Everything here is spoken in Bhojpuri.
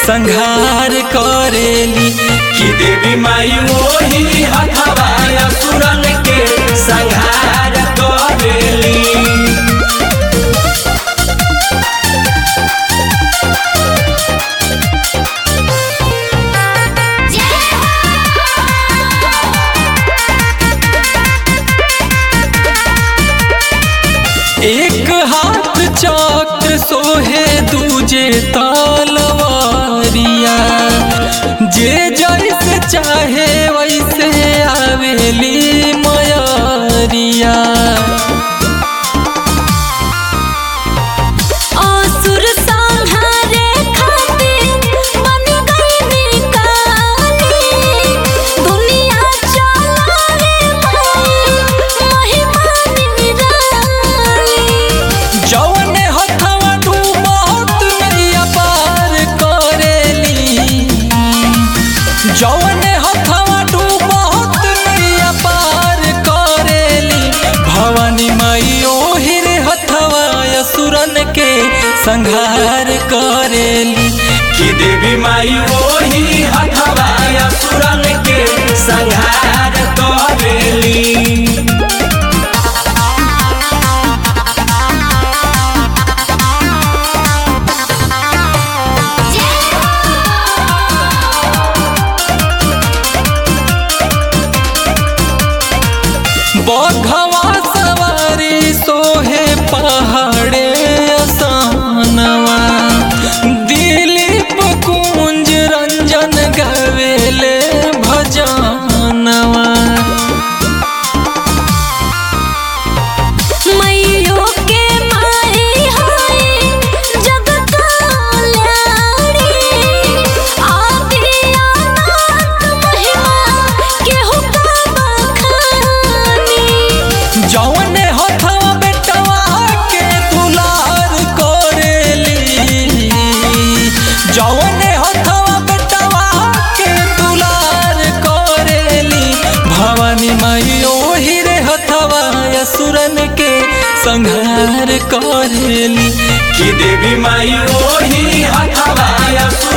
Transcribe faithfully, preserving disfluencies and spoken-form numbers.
संहार करेली। कि देवी माई ओही हथवा असुरन के संहार करेली। एक हाथ चक्र सोहे दूजे तलवारिया, जे जैसे चाहे वैसे आवेली मयरिया। जौने हथवा डूबत नैया पार करेली, भवानी माई ओही रे हथवा असुरन के संहार करेली। कि देवी माई ओही हथवा असुरन के संहार करेली। बघवा सवारी सोहे पहाड़े असानवा, दिलीप कुंज रंजन गवेले भजनवा। जौने हथवा बेटवा के दुलार करेली, जौने हथवा बेटवा के दुलार करेली, भवानी माई ओही रे हथवा असुरन के संहार करेली। कि देवी माई ओही हथवा असुरन